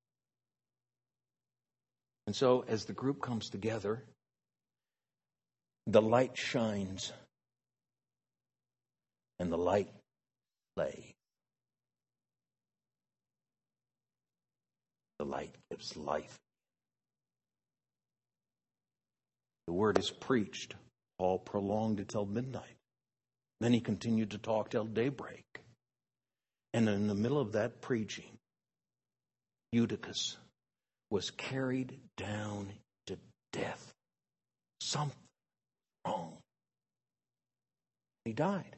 And so as the group comes together, the light shines and the light plays. The light gives life. The word is preached. Paul prolonged it till midnight. Then he continued to talk till daybreak. And in the middle of that preaching, Eutychus was carried down to death. Something wrong. He died.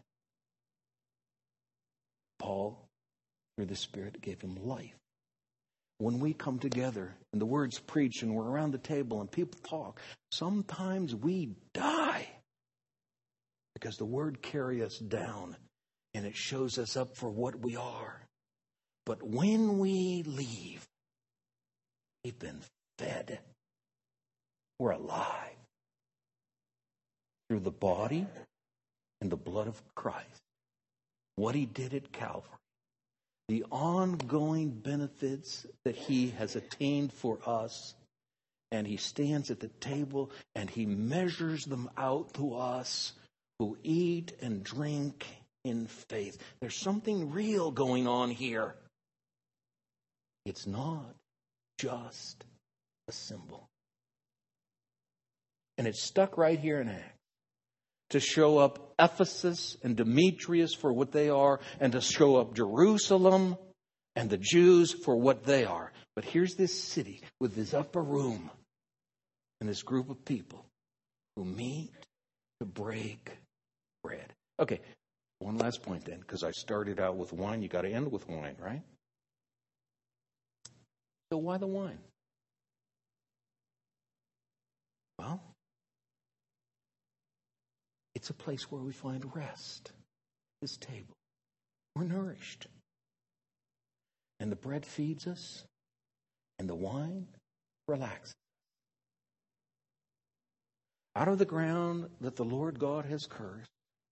Paul, through the Spirit, gave him life. When we come together and the word's preached and we're around the table and people talk, sometimes we die because the word carries us down and it shows us up for what we are. But when we leave, we've been fed. We're alive through the body and the blood of Christ. What he did at Calvary. The ongoing benefits that he has attained for us. And he stands at the table and he measures them out to us who eat and drink in faith. There's something real going on here. It's not just a symbol. And it's stuck right here in Acts. To show up Ephesus and Demetrius for what they are, and to show up Jerusalem and the Jews for what they are. But here's this city with this upper room and this group of people who meet to break bread. Okay, one last point then, because I started out with wine. You got to end with wine, right? So why the wine? Well, it's a place where we find rest. This table. We're nourished. And the bread feeds us, and the wine relaxes. Out of the ground that the Lord God has cursed,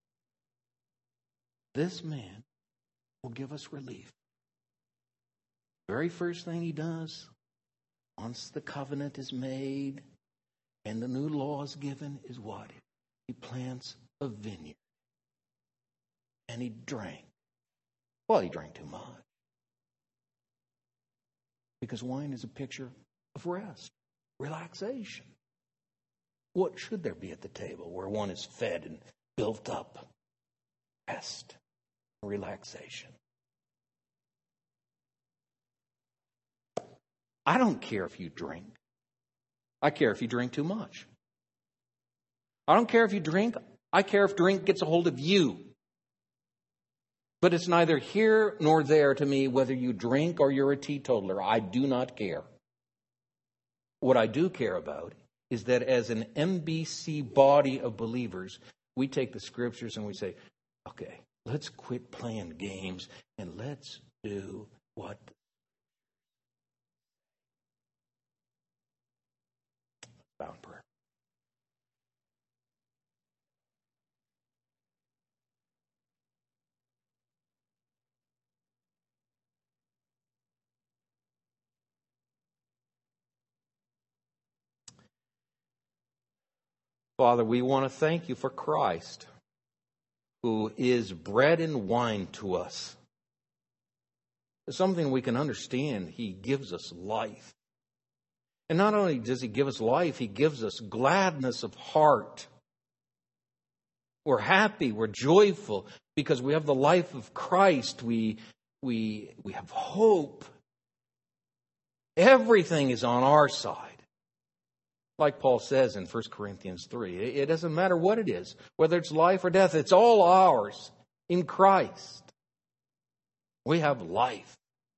this man will give us relief. Very first thing he does, once the covenant is made and the new law is given, is what? He plants a vineyard. And he drank. Well, he drank too much. Because wine is a picture of rest, relaxation. What should there be at the table where one is fed and built up? Rest, relaxation. I don't care if you drink. I care if you drink too much. I don't care if you drink. I care if drink gets a hold of you. But it's neither here nor there to me whether you drink or you're a teetotaler. I do not care. What I do care about is that as an M B C body of believers, we take the scriptures and we say, okay, let's quit playing games and let's do what bow in prayer. Father, we want to thank you for Christ, who is bread and wine to us. It's something we can understand. He gives us life. And not only does he give us life, he gives us gladness of heart. We're happy, we're joyful, because we have the life of Christ. We, we, we have hope. Everything is on our side. Like Paul says in First Corinthians three, it doesn't matter what it is, whether it's life or death, it's all ours in Christ. We have life,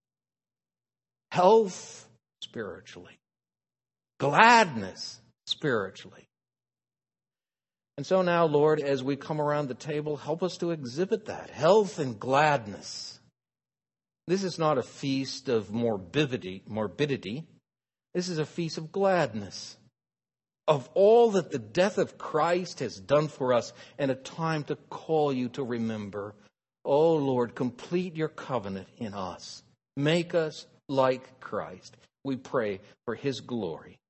health spiritually, gladness spiritually. And so now, Lord, as we come around the table, help us to exhibit that health and gladness. This is not a feast of morbidity, morbidity. This is a feast of gladness. Of all that the death of Christ has done for us, and a time to call you to remember. Oh Lord, complete your covenant in us. Make us like Christ. We pray for his glory.